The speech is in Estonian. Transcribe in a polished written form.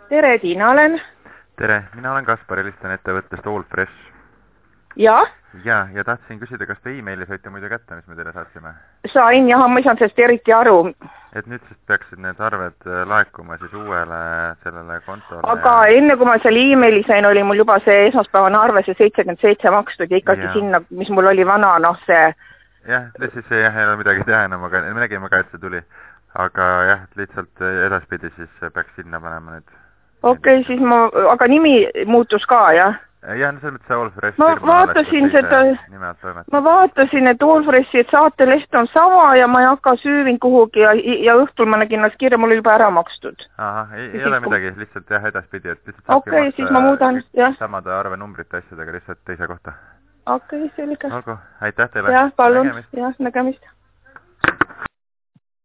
tere, Tiina olen. Tere, mina olen Kaspar, helistan ettevõttest Allfresh. Ja? Ja tahtsin küsida, kas te e-maili saite muidu kätte, mis me teile saatsime? Sain, jah, ma ei saanud sellest eriti aru. Et nüüd siis peaksid need arved laekuma siis uuele sellele kontole. Aga enne kui ma selle e-maili sain, oli mul juba see esmaspäevane arve, see 77 makstud ja ikkagi sinna, mis mul oli vana, noh see... Jah, siis ei ole midagi teha enam, aga me nägime ka, et see tuli. Aga jah, lihtsalt edaspidi siis peaks sinna panema nüüd. Okei, siis aga nimi muutus ka, jah? Jah, no selles mõttes see Allfresh ma vaatasin, et Allfreshi saateleht on sama ja ma ei hakka süüvin kuhugi ja õhtul ma nägin nad kirja, mul oli juba ära makstud. Aha, ei ole midagi, lihtsalt jah, edaspidi, et lihtsalt okei, siis ma muudan, jah. Samade arve numbrite asjadega lihtsalt teise kohta. Okei, selge. Olgu, aitäh teile. Jah, palun, jah, nägemist.